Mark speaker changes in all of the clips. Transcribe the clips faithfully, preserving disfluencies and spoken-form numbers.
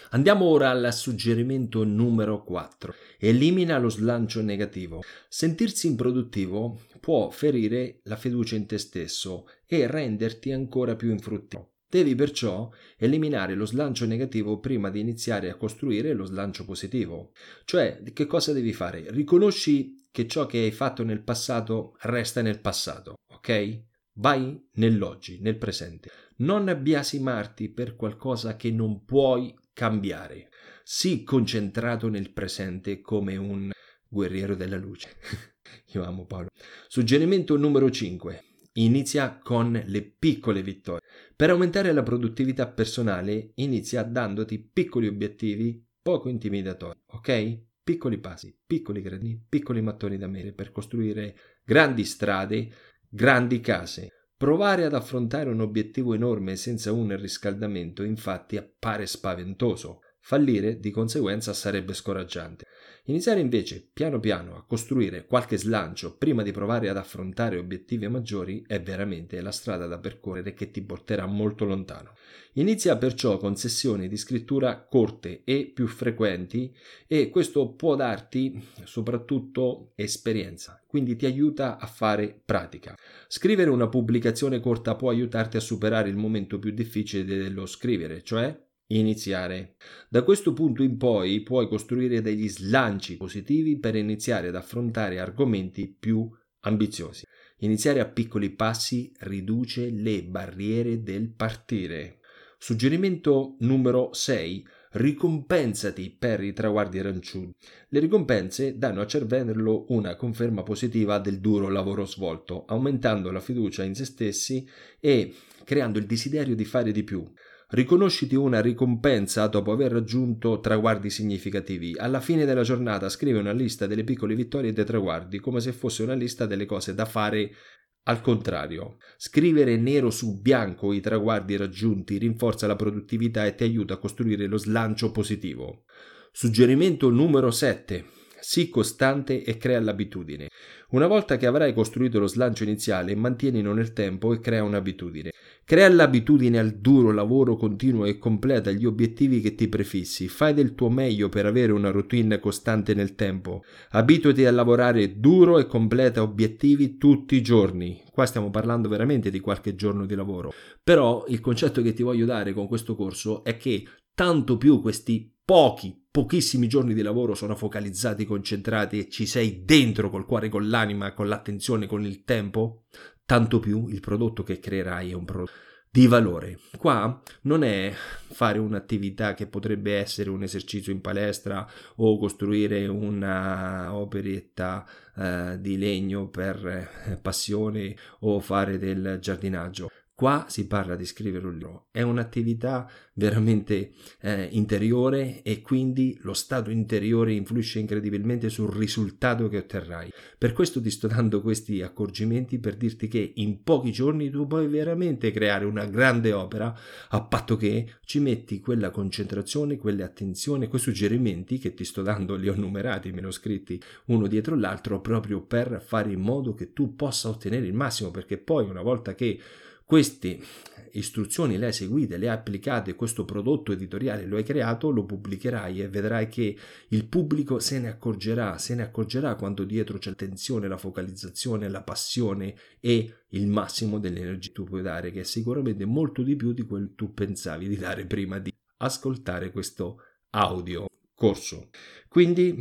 Speaker 1: Andiamo ora al suggerimento numero quattro. Elimina lo slancio negativo. Sentirsi improduttivo può ferire la fiducia in te stesso e renderti ancora più infruttifero. Devi perciò eliminare lo slancio negativo prima di iniziare a costruire lo slancio positivo. Cioè, che cosa devi fare? Riconosci che ciò che hai fatto nel passato resta nel passato, ok? Vai nell'oggi, nel presente. Non biasimarti per qualcosa che non puoi cambiare. Sii concentrato nel presente come un guerriero della luce. Io amo Paolo. Suggerimento numero cinque. Inizia con le piccole vittorie. Per aumentare la produttività personale, inizia dandoti piccoli obiettivi poco intimidatori, ok? Piccoli passi, piccoli gradini, piccoli mattoni da mele per costruire grandi strade, grandi case. Provare ad affrontare un obiettivo enorme senza un riscaldamento, infatti, appare spaventoso. Fallire, di conseguenza, sarebbe scoraggiante. Iniziare invece, piano piano, a costruire qualche slancio prima di provare ad affrontare obiettivi maggiori è veramente la strada da percorrere che ti porterà molto lontano. Inizia perciò con sessioni di scrittura corte e più frequenti e questo può darti soprattutto esperienza, quindi ti aiuta a fare pratica. Scrivere una pubblicazione corta può aiutarti a superare il momento più difficile dello scrivere, cioè iniziare. Da questo punto in poi puoi costruire degli slanci positivi per iniziare ad affrontare argomenti più ambiziosi. Iniziare a piccoli passi riduce le barriere del partire. Suggerimento numero sei. Ricompensati per i traguardi raggiunti. Le ricompense danno al cervello una conferma positiva del duro lavoro svolto, aumentando la fiducia in se stessi e creando il desiderio di fare di più. Riconosciti una ricompensa dopo aver raggiunto traguardi significativi. Alla fine della giornata scrivi una lista delle piccole vittorie e dei traguardi, come se fosse una lista delle cose da fare al contrario. Scrivere nero su bianco i traguardi raggiunti rinforza la produttività e ti aiuta a costruire lo slancio positivo. Suggerimento numero sette. Sii costante e crea l'abitudine. Una volta che avrai costruito lo slancio iniziale, mantienilo nel tempo e crea un'abitudine. Crea l'abitudine al duro lavoro continuo e completa gli obiettivi che ti prefissi. Fai del tuo meglio per avere una routine costante nel tempo. Abituati a lavorare duro e completa obiettivi tutti i giorni. Qua stiamo parlando veramente di qualche giorno di lavoro. Però il concetto che ti voglio dare con questo corso è che tanto più questi pochi, pochissimi giorni di lavoro sono focalizzati, concentrati e ci sei dentro col cuore, con l'anima, con l'attenzione, con il tempo, tanto più il prodotto che creerai è un prodotto di valore. Qua non è fare un'attività che potrebbe essere un esercizio in palestra o costruire una operetta eh, di legno per eh, passione o fare del giardinaggio. Qua si parla di scrivere un libro, è un'attività veramente eh, interiore e quindi lo stato interiore influisce incredibilmente sul risultato che otterrai. Per questo ti sto dando questi accorgimenti per dirti che in pochi giorni tu puoi veramente creare una grande opera a patto che ci metti quella concentrazione, quelle attenzioni, quei suggerimenti che ti sto dando, li ho numerati, me li ho scritti uno dietro l'altro proprio per fare in modo che tu possa ottenere il massimo, perché poi una volta che queste istruzioni le hai seguite, le hai applicate, questo prodotto editoriale lo hai creato, lo pubblicherai e vedrai che il pubblico se ne accorgerà, se ne accorgerà quando dietro c'è l'attenzione, la focalizzazione, la passione e il massimo dell'energia che tu puoi dare, che è sicuramente molto di più di quello che tu pensavi di dare prima di ascoltare questo audio corso. Quindi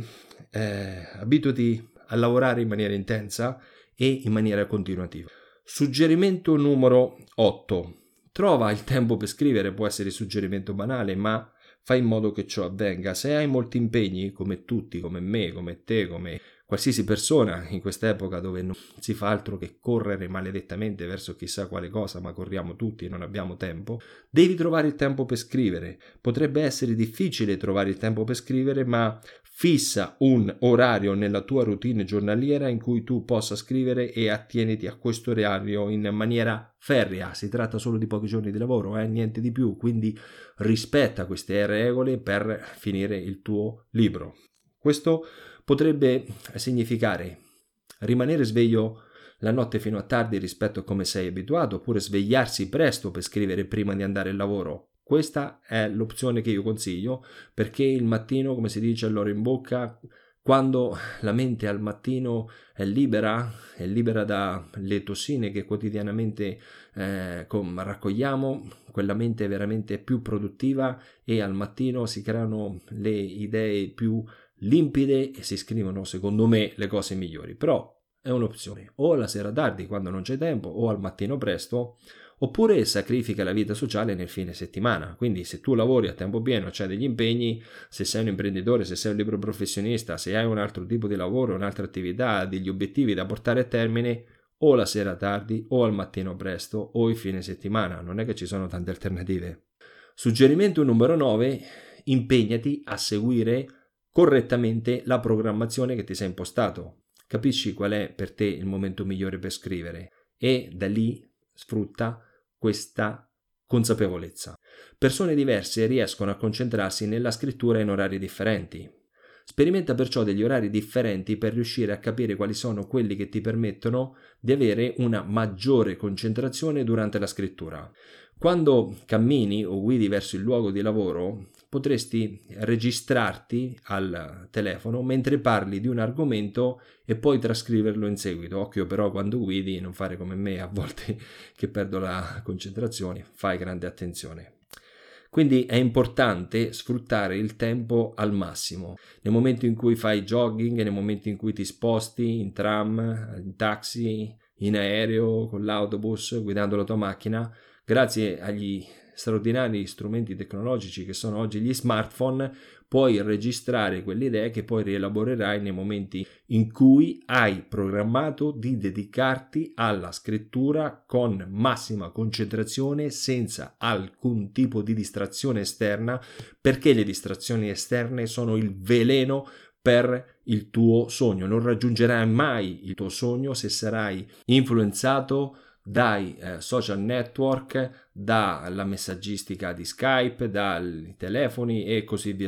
Speaker 1: eh, abituati a lavorare in maniera intensa e in maniera continuativa. Suggerimento numero otto. Trova il tempo per scrivere, può essere suggerimento banale, ma fai in modo che ciò avvenga. Se hai molti impegni, come tutti, come me, come te, come qualsiasi persona in quest'epoca dove non si fa altro che correre maledettamente verso chissà quale cosa, ma corriamo tutti e non abbiamo tempo, devi trovare il tempo per scrivere. Potrebbe essere difficile trovare il tempo per scrivere, ma fissa un orario nella tua routine giornaliera in cui tu possa scrivere e attieniti a questo orario in maniera ferrea. Si tratta solo di pochi giorni di lavoro, eh? Niente di più, quindi rispetta queste regole per finire il tuo libro. Questo potrebbe significare rimanere sveglio la notte fino a tardi rispetto a come sei abituato, oppure svegliarsi presto per scrivere prima di andare al lavoro. Questa è l'opzione che io consiglio, perché il mattino, come si dice, all'ora in bocca, quando la mente al mattino è libera, è libera dalle tossine che quotidianamente eh, com- raccogliamo, quella mente è veramente più produttiva e al mattino si creano le idee più limpide e si scrivono, secondo me, le cose migliori. Però è un'opzione, o la sera tardi quando non c'è tempo, o al mattino presto, oppure sacrifica la vita sociale nel fine settimana. Quindi se tu lavori a tempo pieno, c'hai degli impegni, se sei un imprenditore, se sei un libero professionista, se hai un altro tipo di lavoro, un'altra attività, degli obiettivi da portare a termine, o la sera tardi, o al mattino presto, o il fine settimana. Non è che ci sono tante alternative. Suggerimento numero nove: impegnati a seguire correttamente la programmazione che ti sei impostato. Capisci qual è per te il momento migliore per scrivere e da lì sfrutta questa consapevolezza. Persone diverse riescono a concentrarsi nella scrittura in orari differenti. Sperimenta perciò degli orari differenti per riuscire a capire quali sono quelli che ti permettono di avere una maggiore concentrazione durante la scrittura. Quando cammini o guidi verso il luogo di lavoro, potresti registrarti al telefono mentre parli di un argomento e poi trascriverlo in seguito. Occhio però quando guidi, non fare come me a volte che perdo la concentrazione, fai grande attenzione. Quindi è importante sfruttare il tempo al massimo. Nel momento in cui fai jogging, nel momento in cui ti sposti in tram, in taxi, in aereo, con l'autobus, guidando la tua macchina, grazie agli straordinari strumenti tecnologici che sono oggi gli smartphone, puoi registrare quelle idee che poi rielaborerai nei momenti in cui hai programmato di dedicarti alla scrittura con massima concentrazione, senza alcun tipo di distrazione esterna, perché le distrazioni esterne sono il veleno per il tuo sogno. Non raggiungerai mai il tuo sogno se sarai influenzato dai eh, social network, dalla messaggistica di Skype, dai telefoni e così via